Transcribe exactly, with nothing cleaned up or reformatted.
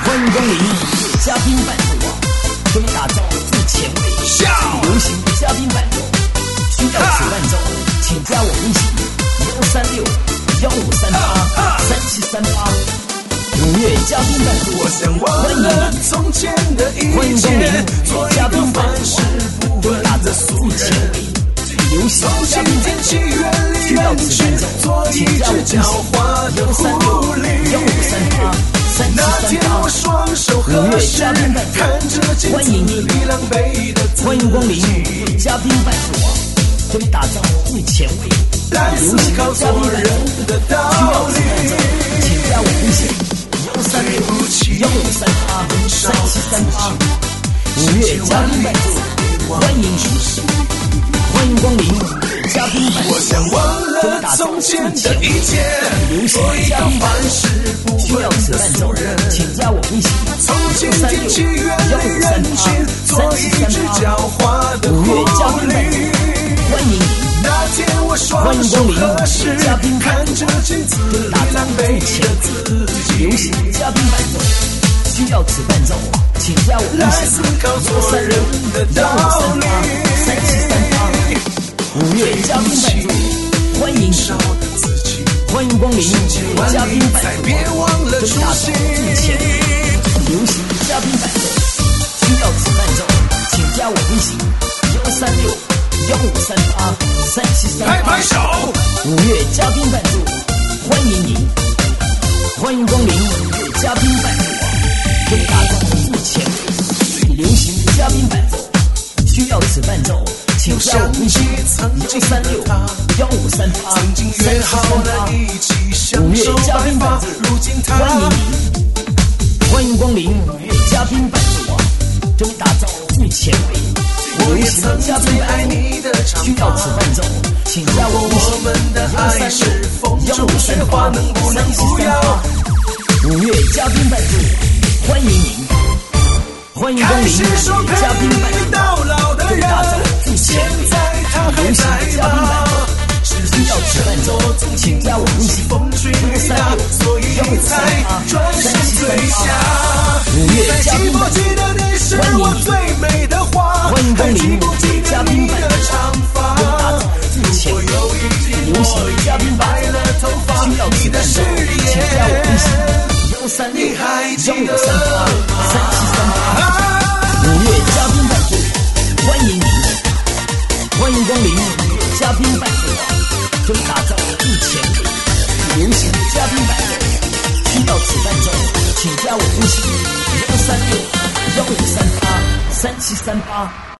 欢迎光临，嘉宾伴奏啊，为你打造最前卫、最流行嘉宾伴奏。需要此伴奏，请加我微信幺三六幺五三八三七三八。五月嘉宾伴奏，欢迎你，欢迎光临嘉宾伴奏，为你打造最前卫、最流行嘉宾伴奏。需要此伴奏，请加我微信幺三六幺五三八。三七三八，五月嘉宾伴奏，欢迎你，欢迎光临嘉宾伴奏网，为你打造最前卫、最流行的嘉宾伴奏。需要此伴奏，请加我微信幺三六幺五三八三七三八。五月嘉宾伴奏，欢迎你，欢迎光临嘉宾伴奏，为你打造最前卫、最流行的嘉宾伴奏。需要此伴奏，请加我微信幺三六幺五三八三七三八。五月嘉宾伴奏，欢迎你，欢迎光临嘉宾伴奏，为你打造最前卫、最流行的嘉宾伴奏。需要此伴奏，请加我微信幺三六幺五三八三七三八。五月嘉宾伴奏，欢迎你，欢迎光临嘉宾伴奏，为你打造最前卫、最流行的嘉宾伴奏。需要此伴奏，请加我微信幺三六幺五三八三七三八。拍拍手！五月嘉宾伴奏，欢迎你，欢迎光临嘉宾伴奏网，为你打造最前卫、最流行的嘉宾伴奏。需要此伴奏，请加我微信幺三六幺五三八三七三八。五月嘉宾伴奏，欢迎你，欢迎光临嘉宾伴奏网，为你打造最前卫、最流行的嘉宾伴奏。需要此伴奏，请加我微信幺三六幺五三八三七三八。五月嘉宾伴奏，欢迎你，欢迎光临嘉宾伴奏，为你打造最前卫、最流行的嘉宾伴奏。需要此伴奏，请加我微信幺三六幺五三八三七三八。五月嘉宾伴奏，欢迎你，欢迎光临嘉宾伴奏，为你打造最前卫、最流行的嘉宾伴奏。需要此伴奏，请加我微信幺三六幺五三八三七三八。五月嘉宾伴奏，欢迎你，欢迎光临嘉宾伴奏网，为你打造最前卫、最流行的嘉宾伴奏。需要此伴奏，请加我微信幺三六幺五三八三七三八。